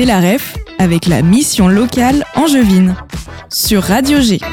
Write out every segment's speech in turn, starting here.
J'ai la ref avec la mission locale angevine sur Radio G.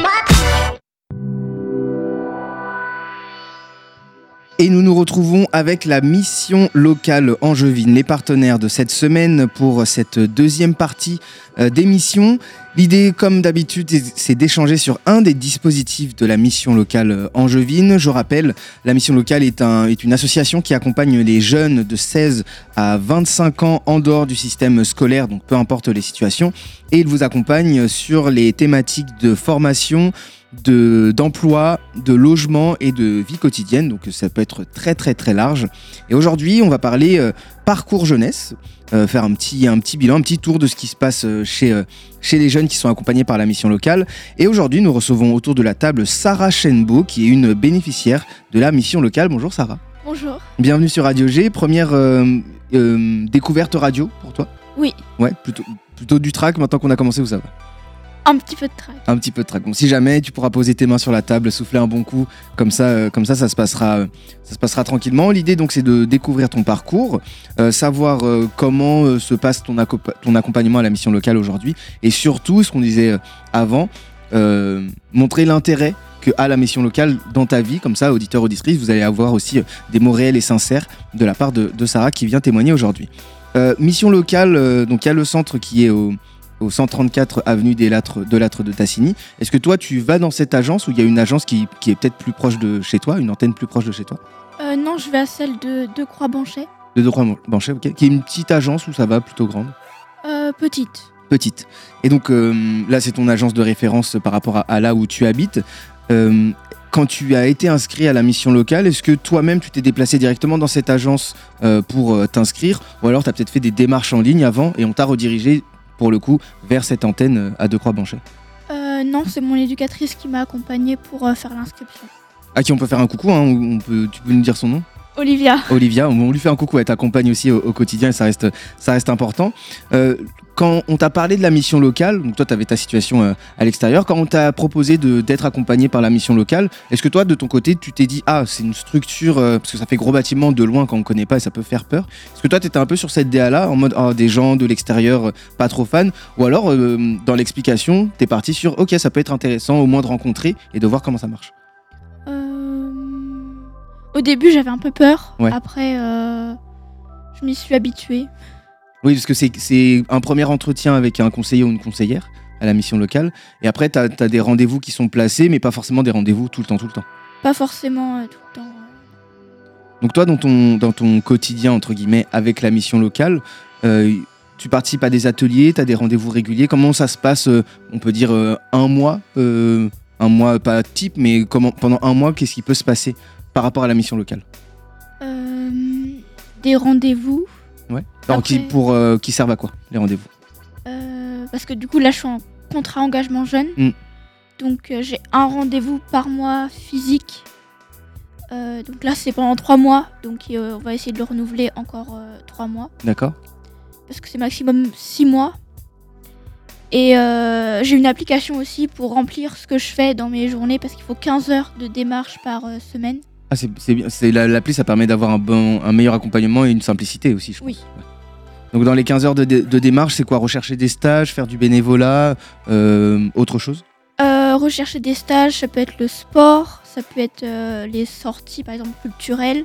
Et nous nous retrouvons avec la mission locale angevine, les partenaires de cette semaine pour cette deuxième partie d'émission. L'idée, comme d'habitude, c'est d'échanger sur un des dispositifs de la mission locale angevine. Je rappelle, la mission locale est une association qui accompagne les jeunes de 16 à 25 ans en dehors du système scolaire, donc peu importe les situations. Et il vous accompagne sur les thématiques de formation, d'emploi, de logement et de vie quotidienne, donc ça peut être très très très large. Et aujourd'hui on va parler parcours jeunesse, faire un petit bilan, un petit tour de ce qui se passe chez les jeunes qui sont accompagnés par la mission locale. Et aujourd'hui nous recevons autour de la table Sarah Chenbeau, qui est une bénéficiaire de la mission locale. Bonjour Sarah. Bonjour. Bienvenue sur Radio G, première découverte radio pour toi? Oui. Ouais, plutôt du track maintenant qu'on a commencé, où ça va? Un petit peu de track. Un petit peu de track. Bon, si jamais tu pourras poser tes mains sur la table, souffler un bon coup, comme ça se passera tranquillement. L'idée donc c'est de découvrir ton parcours, savoir comment se passe ton accompagnement à la mission locale aujourd'hui, et surtout ce qu'on disait avant, montrer l'intérêt que a la mission locale dans ta vie. Comme ça, auditeurs, auditrices, vous allez avoir aussi des mots réels et sincères de la part de Sarah qui vient témoigner aujourd'hui. Mission locale, donc il y a le centre qui est au 134 avenue de Lattre de Tassigny. Est-ce que toi, tu vas dans cette agence, ou il y a une agence qui est peut-être plus proche de chez toi, une antenne plus proche de chez toi? Non, je vais à celle de Croix-Banchet. De Croix-Banchet, ok. Qui est une petite agence, ou ça va plutôt grande? Petite. Et donc là, c'est ton agence de référence par rapport à là où tu habites. Quand tu as été inscrit à la mission locale, est-ce que toi-même, tu t'es déplacé directement dans cette agence pour t'inscrire, ou alors tu as peut-être fait des démarches en ligne avant et on t'a redirigé pour le coup vers cette antenne à Croix-Banchet? Non, c'est mon éducatrice qui m'a accompagnée pour faire l'inscription. À qui on peut faire un coucou, hein, tu peux nous dire son nom? Olivia, on lui fait un coucou, elle t'accompagne aussi au quotidien, et ça reste important. Quand on t'a parlé de la mission locale, donc toi tu avais ta situation à l'extérieur, quand on t'a proposé d'être accompagné par la mission locale, est-ce que toi de ton côté tu t'es dit c'est une structure, parce que ça fait gros bâtiment de loin quand on connaît pas et ça peut faire peur, est-ce que toi t'étais un peu sur cette DA là en mode des gens de l'extérieur pas trop fans, ou alors dans l'explication t'es parti sur ok, ça peut être intéressant au moins de rencontrer et de voir comment ça marche? Au début j'avais un peu peur, ouais. Après je m'y suis habituée. Oui, parce que c'est un premier entretien avec un conseiller ou une conseillère à la mission locale. Et après, tu as des rendez-vous qui sont placés, mais pas forcément des rendez-vous tout le temps. Pas forcément tout le temps. Donc toi, dans ton quotidien, entre guillemets, avec la mission locale, tu participes à des ateliers, tu as des rendez-vous réguliers. Comment ça se passe, on peut dire, un mois pas type, mais pendant un mois, qu'est-ce qui peut se passer par rapport à la mission locale? Des rendez-vous. Ouais. Alors, après, qui servent à quoi, les rendez-vous? Parce que du coup, là, je suis en contrat engagement jeune. Donc, j'ai un rendez-vous par mois physique. Donc là, c'est pendant 3 mois. Donc, on va essayer de le renouveler encore 3 mois. D'accord. Parce que c'est maximum 6 mois. Et j'ai une application aussi pour remplir ce que je fais dans mes journées. Parce qu'il faut 15 heures de démarche par semaine. Ah, c'est bien. L'appli, ça permet d'avoir un meilleur accompagnement et une simplicité aussi, je pense. Oui. Ouais. Donc dans les 15 heures de démarche, c'est quoi? Rechercher des stages, faire du bénévolat, autre chose? Rechercher des stages, ça peut être le sport, ça peut être les sorties par exemple culturelles.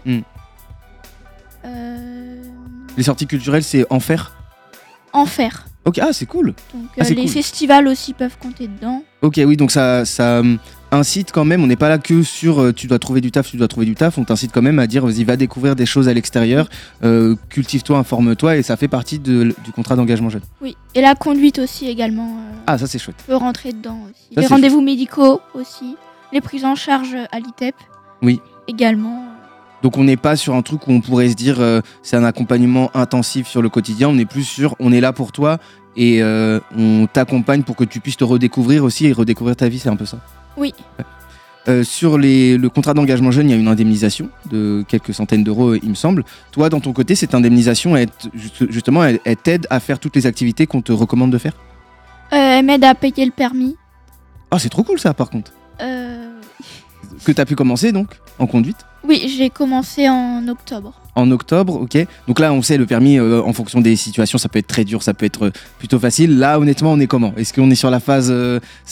Les sorties culturelles, c'est en faire? En faire. Ok, c'est cool. Donc c'est les cool. festivals aussi peuvent compter dedans. Ok, oui, donc ça incite quand même, on n'est pas là que sur tu dois trouver du taf, on t'incite quand même à dire vas-y, va découvrir des choses à l'extérieur, cultive-toi, informe-toi, et ça fait partie du contrat d'engagement jeune. Oui, et la conduite aussi également. Ça c'est chouette. Peut rentrer dedans aussi. Ça, les rendez-vous médicaux aussi, les prises en charge à l'ITEP. Oui. Également. Donc on n'est pas sur un truc où on pourrait se dire c'est un accompagnement intensif sur le quotidien, on est plus sur on est là pour toi et on t'accompagne pour que tu puisses te redécouvrir aussi et redécouvrir ta vie, c'est un peu ça? Oui. Ouais. Sur le contrat d'engagement jeune, il y a une indemnisation de quelques centaines d'euros, il me semble. Toi, dans ton côté, cette indemnisation, elle t'aide à faire toutes les activités qu'on te recommande de faire? Elle m'aide à payer le permis. C'est trop cool ça, par contre. Que tu as pu commencer donc en conduite? Oui, j'ai commencé en octobre. En octobre, ok. Donc là, on sait, le permis, en fonction des situations, ça peut être très dur, ça peut être plutôt facile. Là, honnêtement, on est comment ? Est-ce qu'on est sur la phase stagnante ?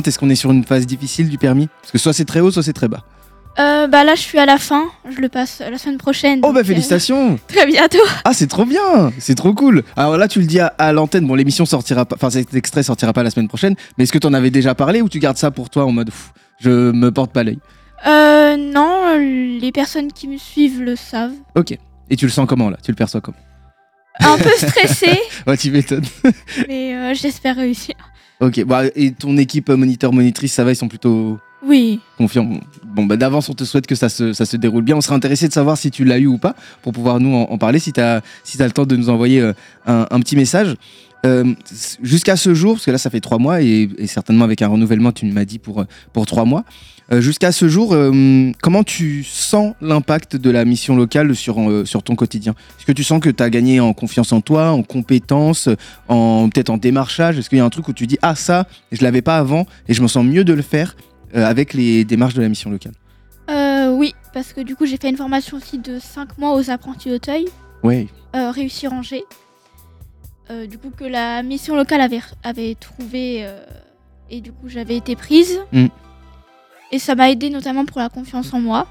Est-ce qu'on est sur une phase difficile du permis ? Parce que soit c'est très haut, soit c'est très bas. Là, je suis à la fin. Je le passe la semaine prochaine. Oh, bah félicitations ! Très bientôt. Ah, c'est trop bien, c'est trop cool. Alors là, tu le dis à l'antenne. Bon, l'émission sortira pas, enfin cet extrait sortira pas la semaine prochaine. Mais est-ce que tu en avais déjà parlé ou tu gardes ça pour toi en mode je me porte pas l'œil ? Non, les personnes qui me suivent le savent. Ok. Et tu le sens comment là ? Tu le perçois comment ? Un peu stressée, Ouais, tu m'étonnes. mais j'espère réussir. Ok. Bah, et ton équipe moniteur-monitrice, ça va, ils sont plutôt Oui. confiants. Bon, bah d'avance, on te souhaite que ça se déroule bien. On serait intéressé de savoir si tu l'as eu ou pas pour pouvoir nous en parler. Si t'as le temps de nous envoyer un petit message. Jusqu'à ce jour, parce que là ça fait 3 mois et certainement avec un renouvellement tu m'as dit pour 3 mois, jusqu'à ce jour, comment tu sens l'impact de la mission locale sur ton quotidien ? Est-ce que tu sens que tu as gagné en confiance en toi, en compétences, peut-être en démarchage ? Est-ce qu'il y a un truc où tu dis « Ah ça, je l'avais pas avant et je me sens mieux de le faire avec les démarches de la mission locale ». Oui, parce que du coup j'ai fait une formation aussi de 5 mois aux apprentis d'Auteuil, Ouais. Réussir Angers. Du coup que la mission locale avait trouvé et du coup j'avais été prise. Et ça m'a aidé notamment pour la confiance en moi.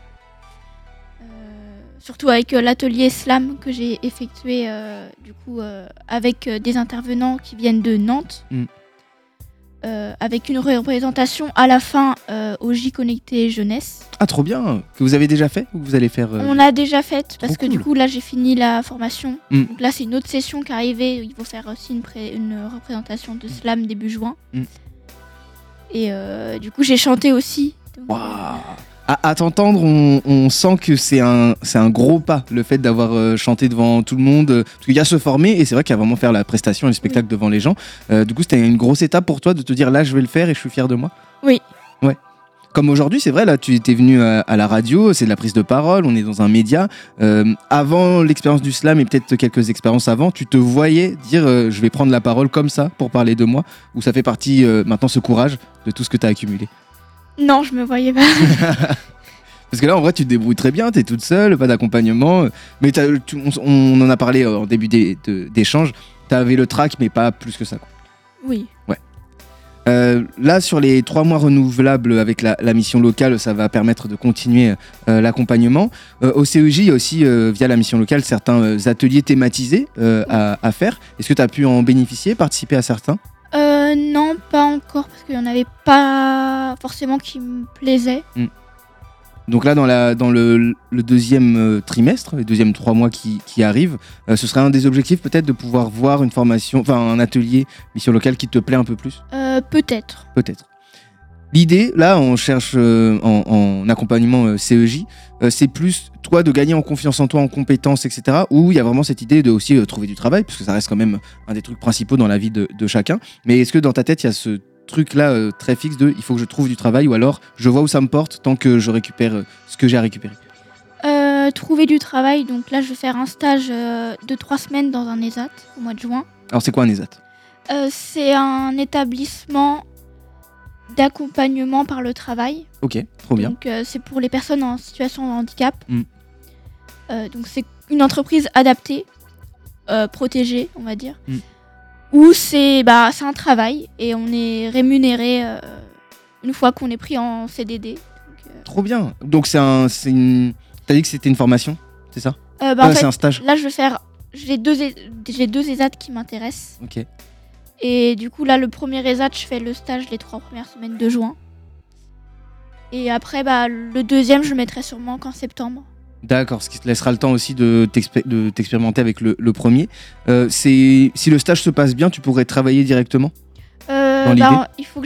Surtout avec l'atelier slam que j'ai effectué avec des intervenants qui viennent de Nantes. Avec une représentation à la fin au J Connecté Jeunesse. Ah, trop bien. Que vous avez déjà fait ou vous allez faire On l'a déjà faite parce que cool. du coup là j'ai fini la formation. Donc là c'est une autre session qui est arrivée. Il faut faire aussi une représentation de slam début juin. Et du coup j'ai chanté aussi. Donc, Waouh. À t'entendre, on sent que c'est un gros pas, le fait d'avoir chanté devant tout le monde. Parce qu'il y a se former, et c'est vrai qu'il y a vraiment faire la prestation et le spectacle devant les gens. Du coup, c'était une grosse étape pour toi de te dire là, je vais le faire et je suis fier de moi. Oui. Ouais. Comme aujourd'hui, c'est vrai, là, tu étais venu à la radio, c'est de la prise de parole, on est dans un média. Avant l'expérience du slam et peut-être quelques expériences avant, tu te voyais dire je vais prendre la parole comme ça pour parler de moi, ou ça fait partie maintenant ce courage de tout ce que tu as accumulé? Non, je me voyais pas. Parce que là, en vrai, tu te débrouilles très bien, t'es toute seule, pas d'accompagnement. Mais on en a parlé en début d'échange. T'avais le trac, mais pas plus que ça, quoi. Oui. Ouais. Là, sur les 3 mois renouvelables avec la mission locale, ça va permettre de continuer l'accompagnement. Au CEJ, il y a aussi, via la mission locale, certains ateliers thématisés à faire. Est-ce que tu as pu en bénéficier, participer à certains ? Non, pas encore, parce qu'il n'y en avait pas forcément qui me plaisaient. Donc là, dans le deuxième trimestre, les deuxièmes 3 mois qui arrivent, ce serait un des objectifs peut-être de pouvoir voir une formation, enfin un atelier mission locale qui te plaît un peu plus ? Peut-être. Peut-être. L'idée, là, on cherche en accompagnement CEJ, c'est plus toi de gagner en confiance en toi, en compétences, etc. Où il y a vraiment cette idée de aussi trouver du travail, parce que ça reste quand même un des trucs principaux dans la vie de chacun. Mais est-ce que dans ta tête, il y a ce truc-là très fixe de il faut que je trouve du travail, ou alors je vois où ça me porte tant que je récupère ce que j'ai à récupérer ? Trouver du travail, donc là je vais faire un stage de 3 semaines dans un ESAT au mois de juin. Alors c'est quoi un ESAT ? C'est un établissement d'accompagnement par le travail. Ok, trop bien. Donc c'est pour les personnes en situation de handicap. Donc c'est une entreprise adaptée, protégée, on va dire. Où c'est un travail et on est rémunéré une fois qu'on est pris en CDD. Donc, trop bien. Donc t'as dit que c'était une formation, c'est ça ? en fait, c'est un stage. Là j'ai deux ESAT qui m'intéressent. Ok. Et du coup là le premier ESAT je fais le stage les 3 premières semaines de juin. Et après le deuxième je le mettrai sûrement qu'en septembre. D'accord, ce qui te laissera le temps aussi de t'expérimenter avec le premier. Si le stage se passe bien, tu pourrais travailler directement dans l'idée ? Il faut que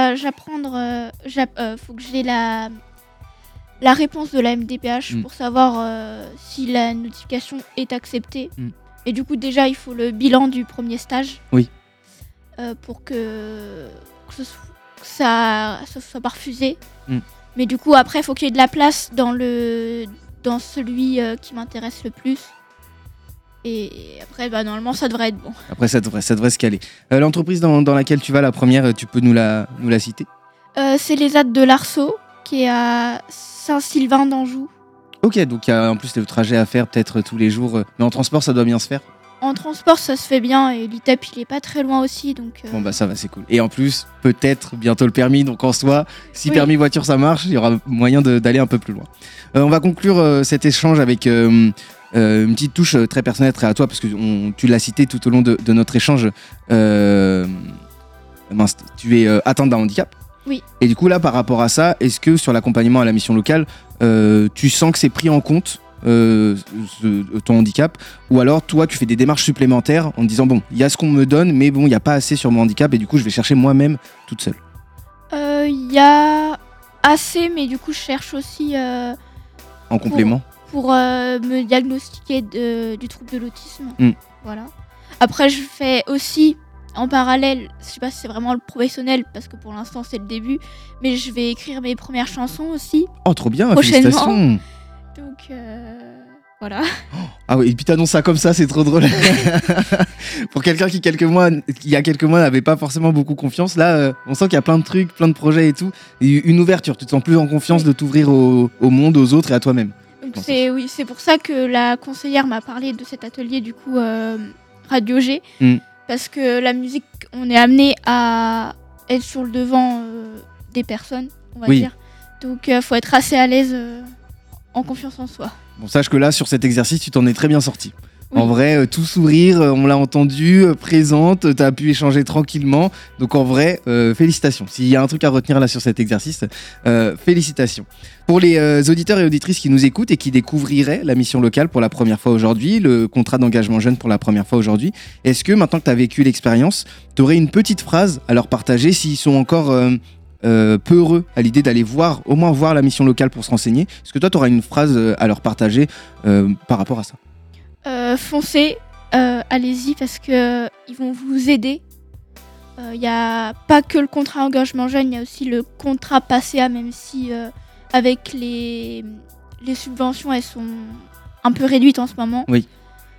faut que j'ai la réponse de la MDPH pour savoir si la notification est acceptée. Et du coup déjà il faut le bilan du premier stage. Oui. Pour que ça soit pas refusé. Mais du coup après il faut qu'il y ait de la place dans celui qui m'intéresse le plus. Et après normalement ça devrait être bon. Après ça devrait se caler. L'entreprise dans laquelle tu vas, la première, tu peux nous la citer ? C'est l'ESAT de l'Arceau qui est à Saint-Sylvain d'Anjou. Ok, donc il y a en plus le trajet à faire peut-être tous les jours, mais en transport ça doit bien se faire. En transport, ça se fait bien et l'ITEP, il est pas très loin aussi, donc... Bon bah ça va, c'est cool. Et en plus, peut-être bientôt le permis, donc en soi, si Oui. permis voiture ça marche, il y aura moyen d'aller un peu plus loin. On va conclure cet échange avec une petite touche très personnelle, très à toi, parce que tu l'as cité tout au long de notre échange. Tu es atteinte d'un handicap. Oui. Et du coup là, par rapport à ça, est-ce que sur l'accompagnement à la mission locale, tu sens que c'est pris en compte ton handicap, ou alors toi tu fais des démarches supplémentaires en te disant bon, il y a ce qu'on me donne, mais bon, il n'y a pas assez sur mon handicap et du coup je vais chercher moi-même toute seule. Il y a assez, mais du coup je cherche aussi En complément. pour me diagnostiquer du trouble de l'autisme. Voilà. Après je fais aussi en parallèle, je sais pas si c'est vraiment le professionnel parce que pour l'instant c'est le début, mais je vais écrire mes premières chansons aussi. Oh trop bien, Prochainement. félicitations. Donc voilà. Ah oui, et puis t'annonces ça comme ça, c'est trop drôle. Pour quelqu'un qui il y a quelques mois n'avait pas forcément beaucoup confiance, là on sent qu'il y a plein de trucs, plein de projets et tout, et une ouverture, tu te sens plus en confiance de t'ouvrir au monde, aux autres et à toi-même. Donc c'est pour ça que la conseillère m'a parlé de cet atelier du coup Radio G, parce que la musique, on est amené à être sur le devant des personnes, on va dire. Donc faut être assez à l'aise, en confiance en soi. Bon, sache que là, sur cet exercice, tu t'en es très bien sorti. Oui. En vrai, tout sourire, on l'a entendu, présente, t'as pu échanger tranquillement. Donc en vrai, félicitations. S'il y a un truc à retenir là sur cet exercice, félicitations. Pour les auditeurs et auditrices qui nous écoutent et qui découvriraient la mission locale pour la première fois aujourd'hui, le contrat d'engagement jeune pour la première fois aujourd'hui, est-ce que maintenant que tu as vécu l'expérience, tu aurais une petite phrase à leur partager s'ils sont encore... peu heureux à l'idée d'aller au moins voir la mission locale pour se renseigner? Est-ce que toi, tu auras une phrase à leur partager par rapport à ça? Foncez, allez-y parce que ils vont vous aider. Il n'y a pas que le contrat engagement jeune, il y a aussi le contrat PACEA, même si avec les subventions, elles sont un peu réduites en ce moment. Oui.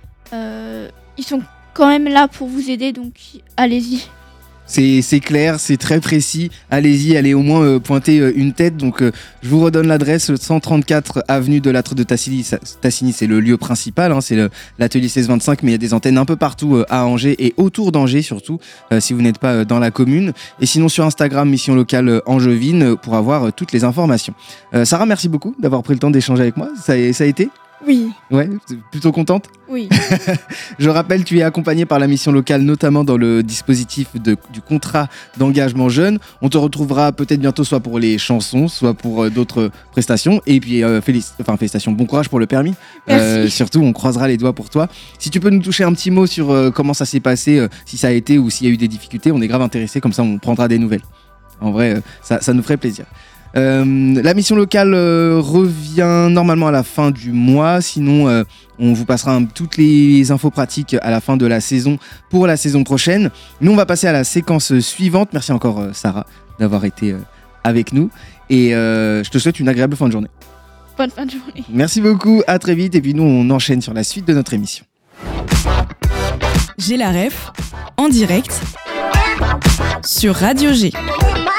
Ils sont quand même là pour vous aider, donc allez-y. C'est clair, c'est très précis. Allez-y, allez au moins pointer une tête. Donc, je vous redonne l'adresse, 134 avenue de Lattre de Tassigny. Tassigny, c'est le lieu principal, hein, c'est l'atelier 1625, mais il y a des antennes un peu partout à Angers et autour d'Angers surtout, si vous n'êtes pas dans la commune. Et sinon, sur Instagram, Mission Locale Angevine, pour avoir toutes les informations. Sarah, merci beaucoup d'avoir pris le temps d'échanger avec moi. Ça a été ? Oui. Ouais, plutôt contente ? Oui. Je rappelle, tu es accompagné par la mission locale, notamment dans le dispositif du contrat d'engagement jeune. On te retrouvera peut-être bientôt, soit pour les chansons, soit pour d'autres prestations. Et puis, félicitations, bon courage pour le permis. Merci. Surtout, on croisera les doigts pour toi. Si tu peux nous toucher un petit mot sur comment ça s'est passé, si ça a été ou s'il y a eu des difficultés, on est grave intéressés, comme ça on prendra des nouvelles. En vrai, ça nous ferait plaisir. La mission locale revient normalement à la fin du mois. Sinon, on vous passera toutes les infos pratiques à la fin de la saison pour la saison prochaine. Nous, on va passer à la séquence suivante. Merci encore, Sarah, d'avoir été avec nous. Et je te souhaite une agréable fin de journée. Bonne fin de journée. Merci beaucoup, à très vite. Et puis nous, on enchaîne sur la suite de notre émission. J'ai la ref, en direct, sur Radio G.